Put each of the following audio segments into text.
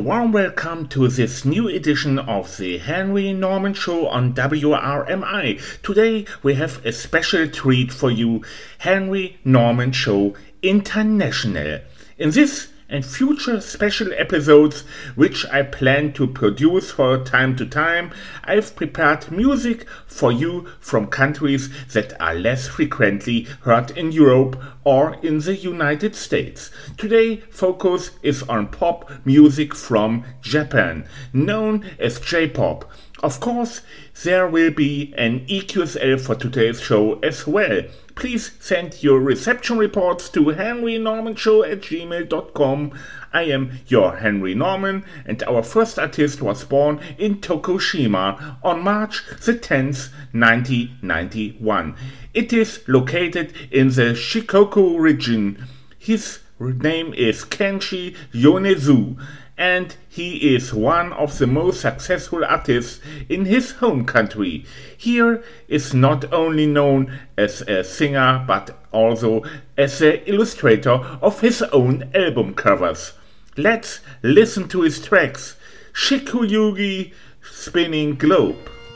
a warm welcome to this new edition of the Henry Norman Show on WRMI. Today we have a special treat for you, Henry Norman Show International. In this and future special episodes, which I plan to produce from time to time, I've prepared music for you from countries that are less frequently heard in Europe or in the United States. Today, focus is on pop music from Japan, known as J-pop. Of course, there will be an EQSL for today's show as well. Please send your reception reports to henrynormanshow@gmail.com. I am your Henry Norman, and our first artist was born in Tokushima on March the 10th, 1991. It is located in the Shikoku region. His name is Kenshi Yonezu, and he is one of the most successful artists in his home country. He is not only known as a singer, but also as the illustrator of his own album covers. Let's listen to his tracks. Shikuyugi Spinning Globe.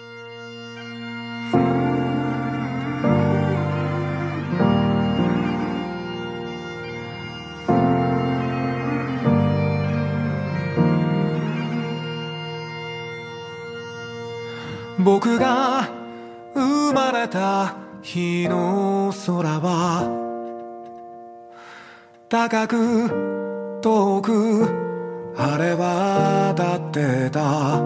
僕が生まれた日の空は高く遠く晴れ渡ってた。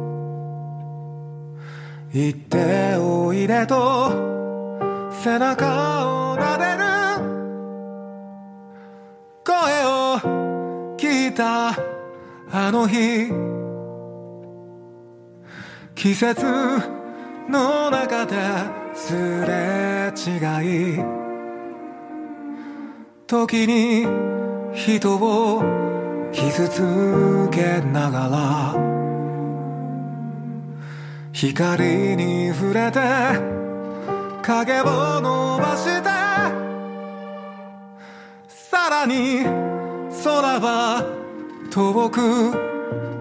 行っておいでと背中を撫でる声を聞いたあの日、季節の中ですれ違い、時に人を傷つけながら光に触れて影を伸ばして、さらに空は遠く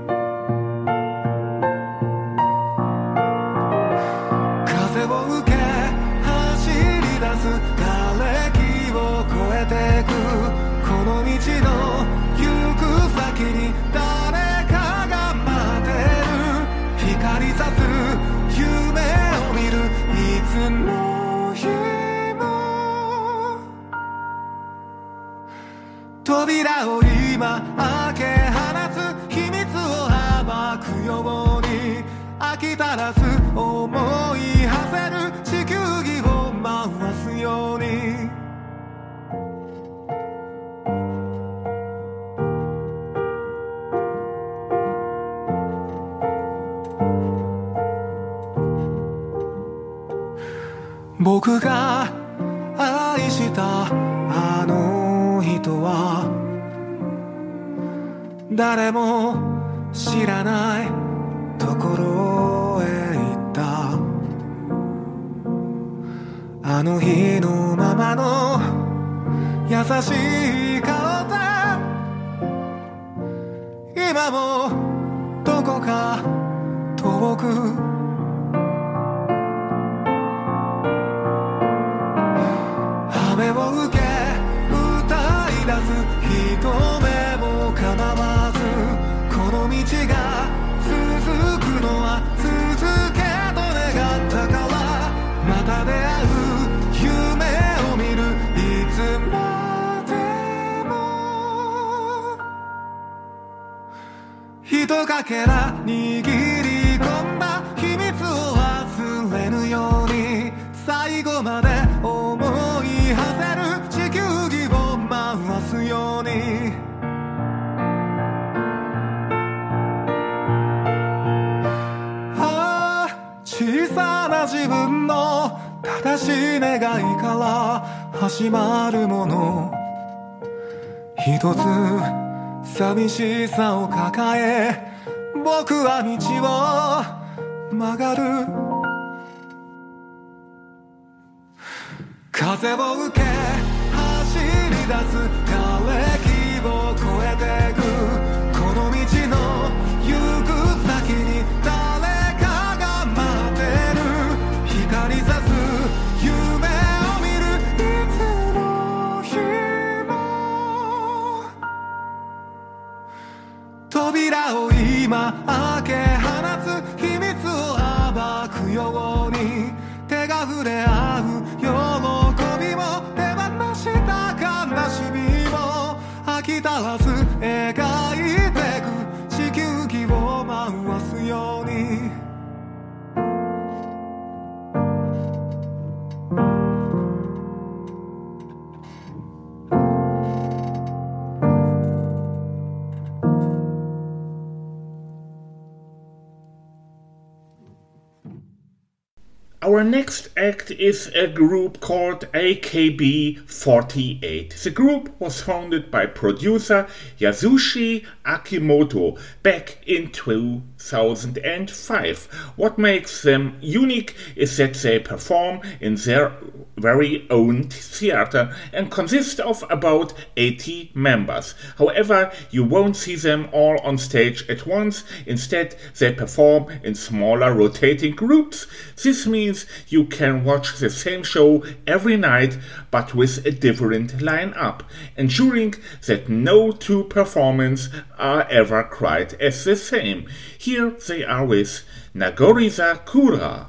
扉を今開け放つ秘密を暴くように飽き足らず思い馳せる地球儀を回すように、僕が愛したあの人は誰も知らないところへ行った。あの日のままの優しい顔で今もどこか遠く雨を受け歌い出す人目も構わず、この道が続くのは続けと願ったから、また出会う夢を見るいつまでも、ひとかけら握り込んだ秘密を忘れぬように、最後まで思い馳せる地球儀を回すように、小さな自分の正しい願いから始まるもの、一つ寂しさを抱え僕は道を曲がる。風を受け走り出す枯れ木を越えてくこの道の Our next act is a group called AKB48. The group was founded by producer Yasushi Akimoto back in 2005. What makes them unique is that they perform in their very own theater and consist of about 80 members. However, you won't see them all on stage at once. Instead, they perform in smaller rotating groups. This means you can watch the same show every night but with a different lineup, ensuring that no two performances are ever quite as the same. Here they are with Nagorisa Kura.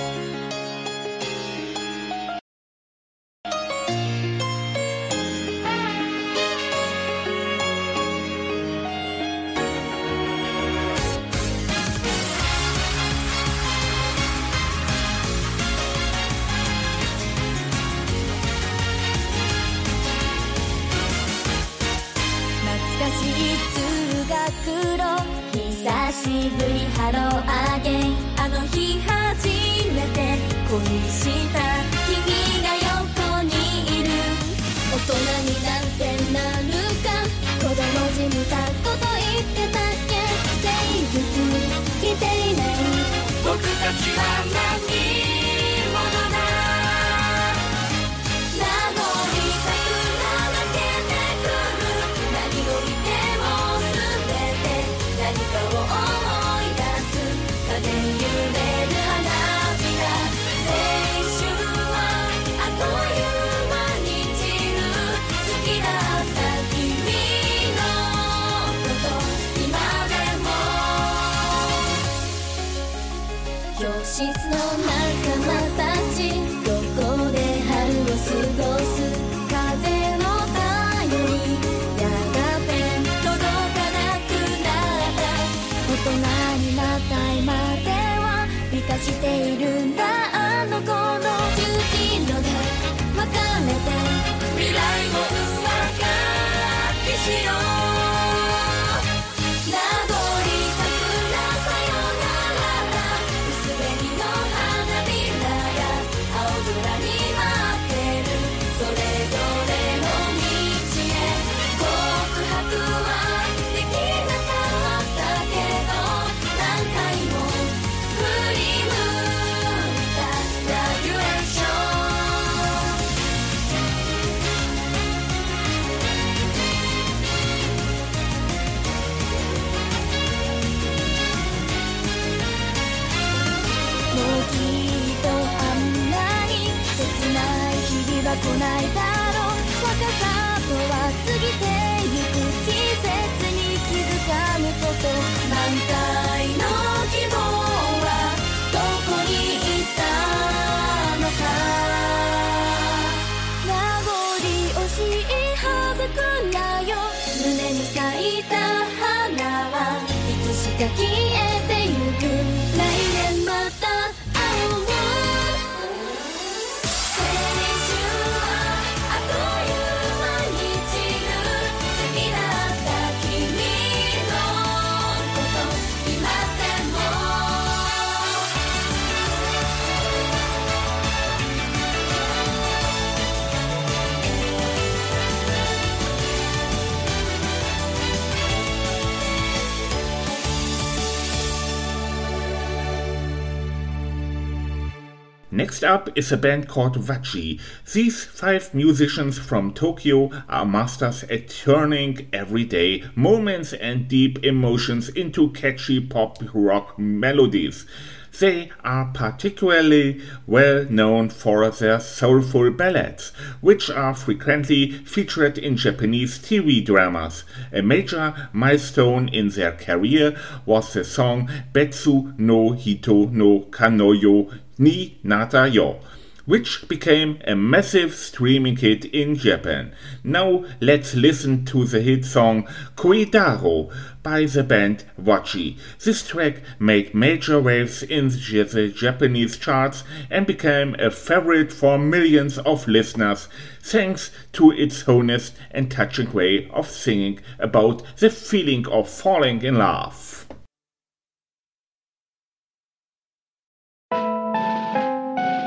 'Next up is a band called Wachi. These 5 musicians from Tokyo are masters at turning everyday moments and deep emotions into catchy pop rock melodies. They are particularly well known for their soulful ballads, which are frequently featured in Japanese TV dramas. A major milestone in their career was the song Betsu no Hito no Kanoyo ni Nata Yo, which became a massive streaming hit in Japan. Now let's listen to the hit song Koidaro by the band Wachi. This track made major waves in the Japanese charts and became a favorite for millions of listeners thanks to its honest and touching way of singing about the feeling of falling in love. 「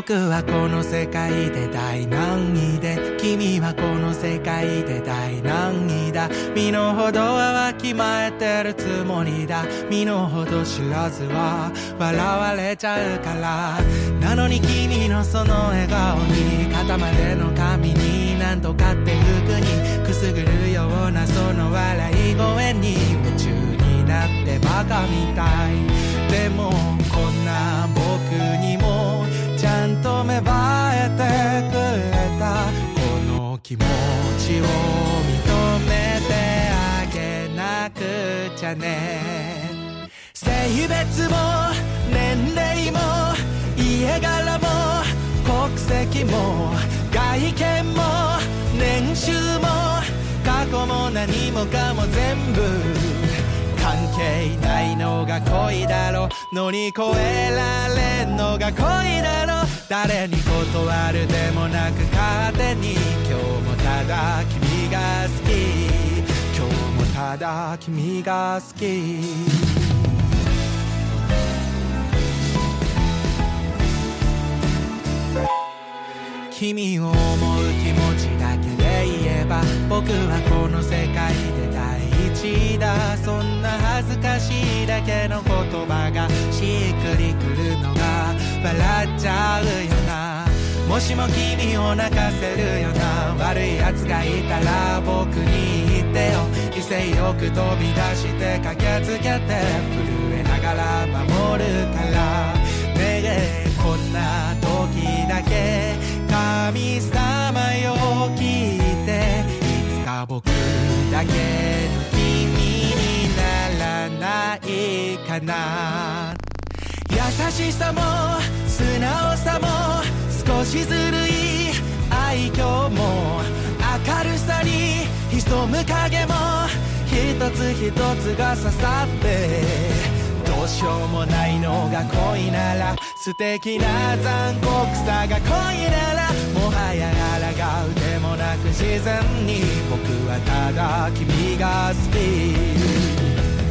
僕はこの世界で第何位で、君はこの世界で第何位だ。身の程はわきまえてるつもりだ。身の程知らずは笑われちゃうから。なのに君のその笑顔に、肩までの髪に、なんとかって服にくすぐるようなその笑い声に夢中になってバカみたい。でもこんな僕にもちゃんと芽生えてくれた。この気持ちを認めてあげなくちゃね。性別も年齢も家柄も国籍も外見も年収も過去も何もかも全部関係ないのが恋だろ。乗り越えられんのが恋だろ。誰に断るでもなく勝手に、今日もただ君が好き、今日もただ君が好き。君を思う気持ちだけで言えば、僕はこの世界で第一だ。そんな恥ずかしいだけの言葉がしっくりくるのが笑っちゃうよな。もしも君を泣かせるような悪い奴がいたら僕に言ってよ。威勢よく飛び出して駆けつけて震えながら守るから。ねえこんな時だけ神様よ聞いて、いつか僕だけの君にならないかな。優しさも素直さも少しずるい愛嬌も明るさに潜む影も一つ一つが刺さって、どうしようもないのが恋なら、素敵な残酷さが恋なら、もはや抗うでもなく自然に僕はただ君が好き。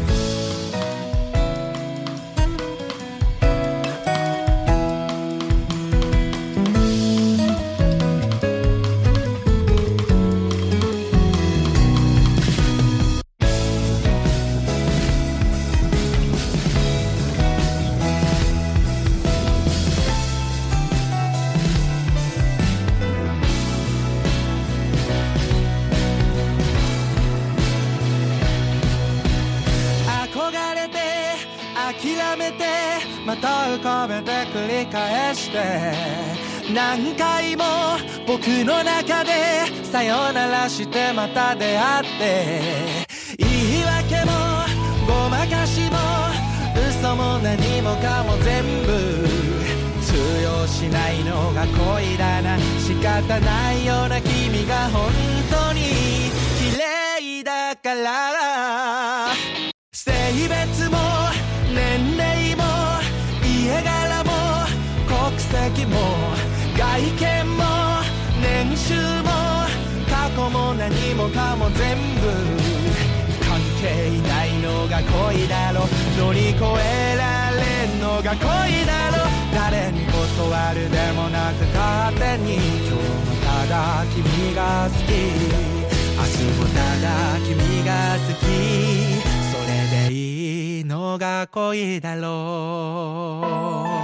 諦めてまた浮かべて繰り返して、何回も僕の中でさよならしてまた出会って、言い訳もごまかしも嘘も何もかも全部通用しないのが恋だな。仕方ないような君が本当に綺麗だから。性別も年齢も家柄も国籍も外見も年収も過去も何もかも全部関係ないのが恋だろ。乗り越えられんのが恋だろ。誰に断るでもなく勝手に、今日もただ君が好き、明日もただ君が好き、それでいいのが恋だろう。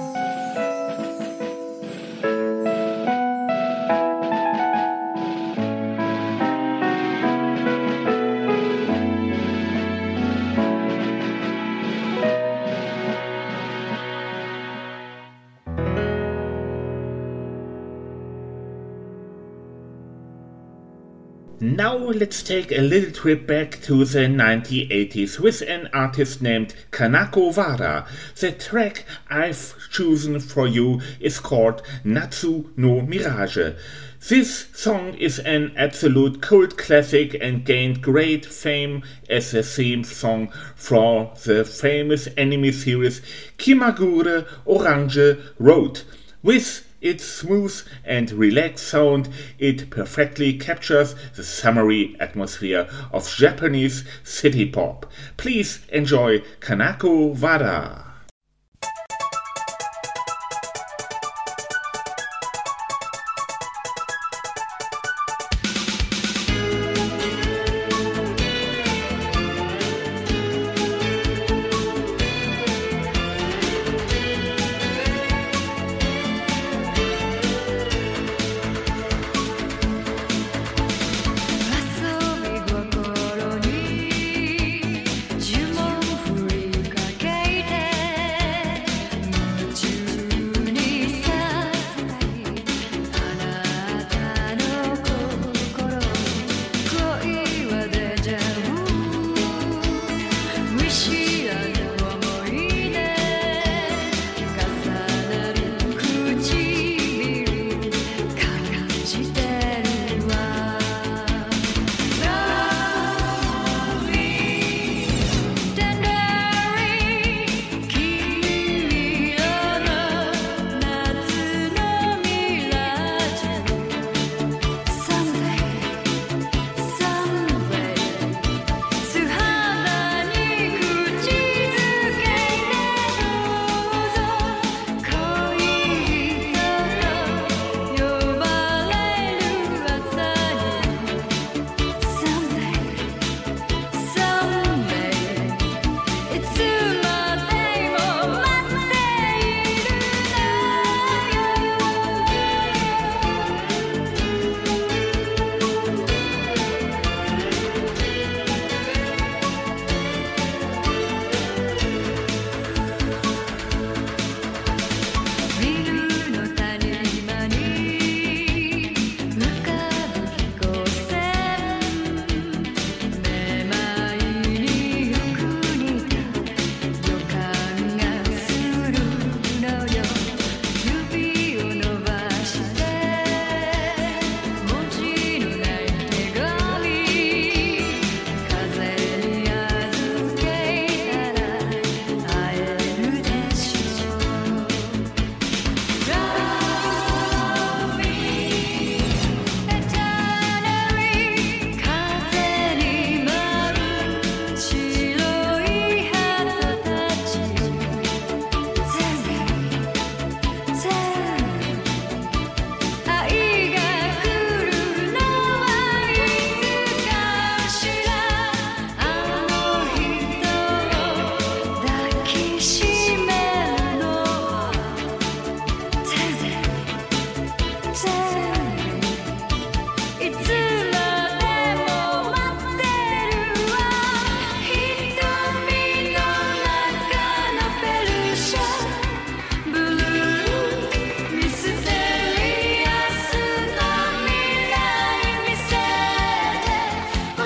Now let's take a little trip back to the 1980s with an artist named Kanako Wada. The track I've chosen for you is called Natsu no Mirage. This song is an absolute cult classic and gained great fame as the theme song for the famous anime series Kimagure Orange Road. With its smooth and relaxed sound, it perfectly captures the summery atmosphere of Japanese city pop. Please enjoy Kanako Wada.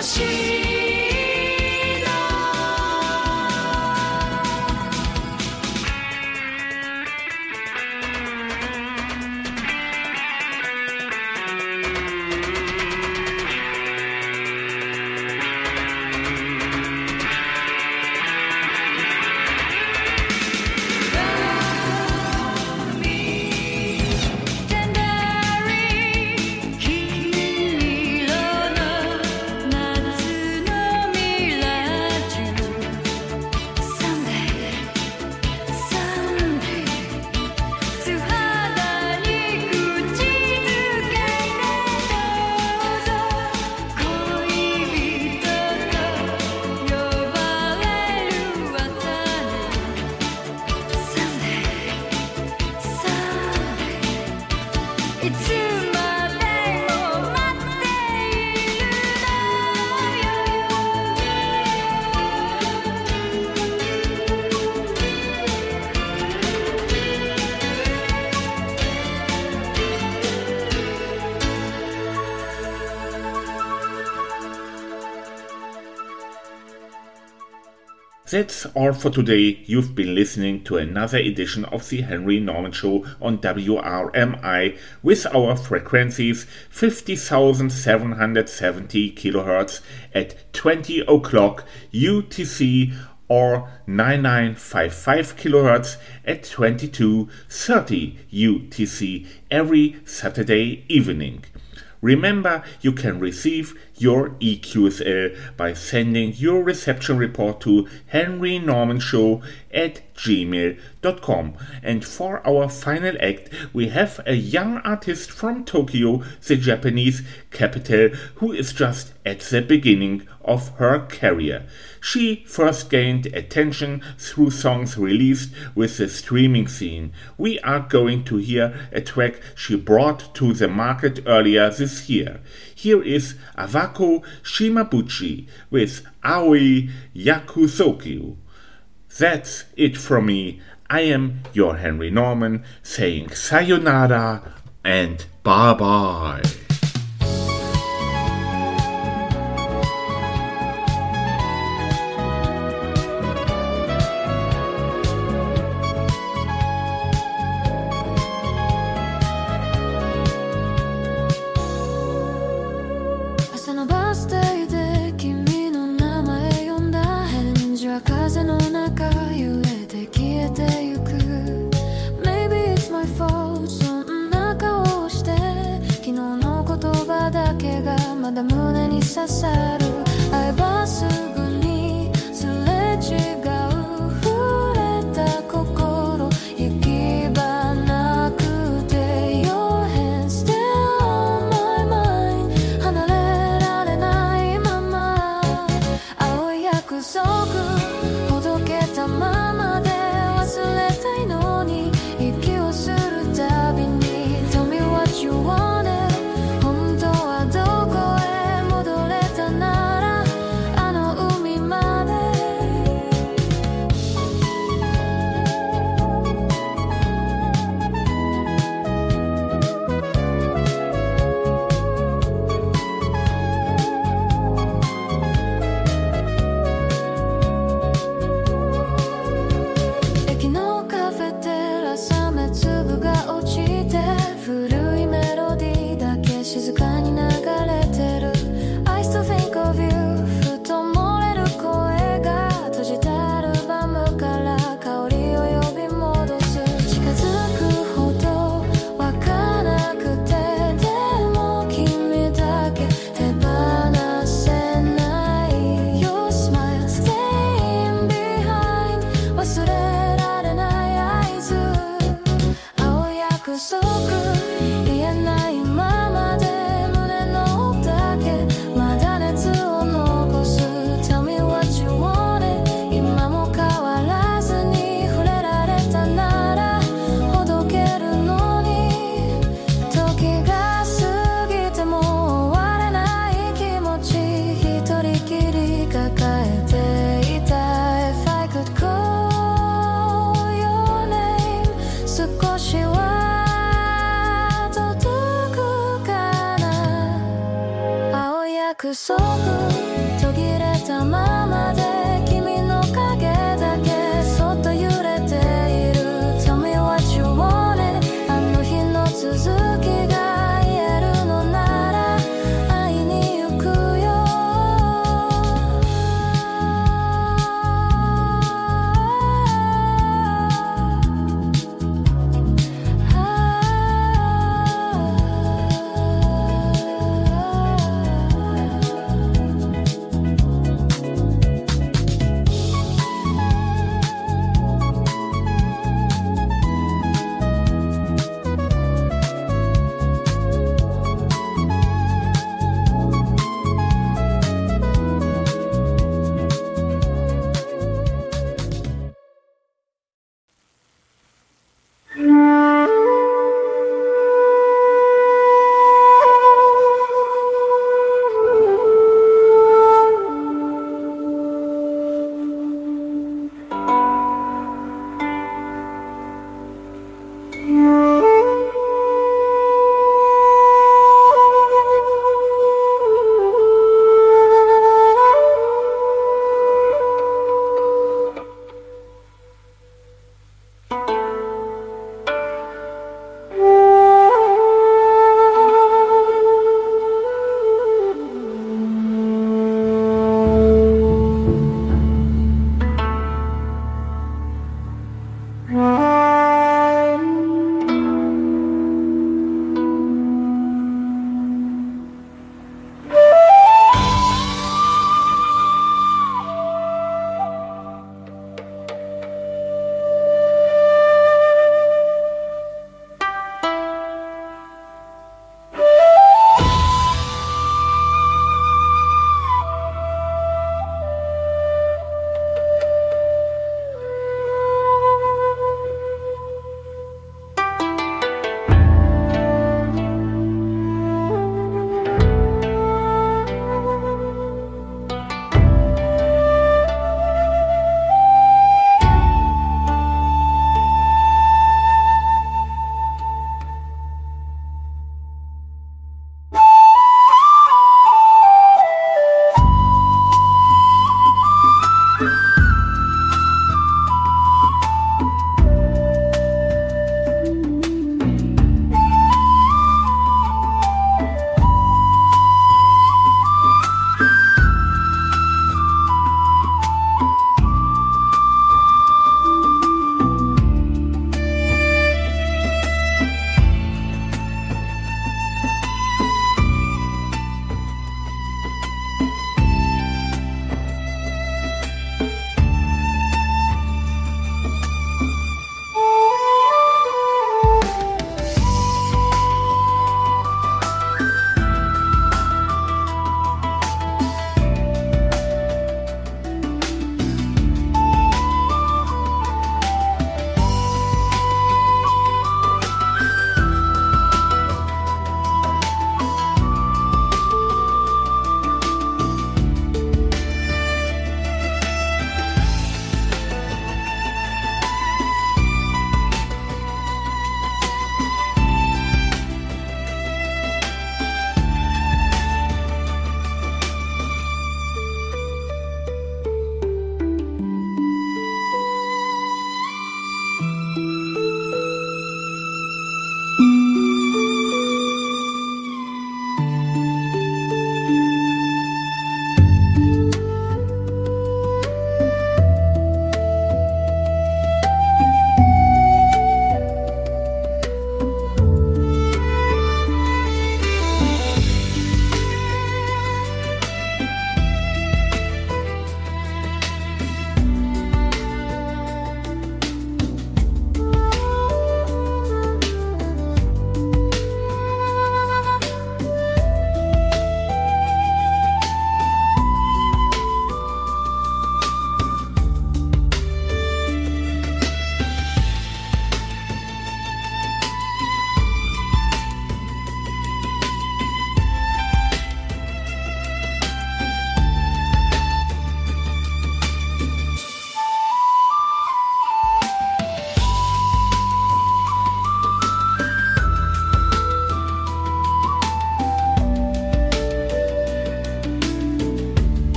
That's all for today. You've been listening to another edition of the Henry Norman Show on WRMI with our frequencies 50,770 kHz at 20 o'clock UTC or 9955 kHz at 22:30 UTC every Saturday evening. Remember, you can receive your EQSL by sending your reception report to henrynormanshow@gmail.com. And for our final act, we have a young artist from Tokyo, the Japanese capital, who is just at the beginning of her career. She first gained attention through songs released with the streaming scene. We are going to hear a track she brought to the market earlier this year. Here is Awako Shimabuchi with Aoi Yakusoku. That's it from me. I am your Henry Norman, saying sayonara and bye-bye. 約束ままで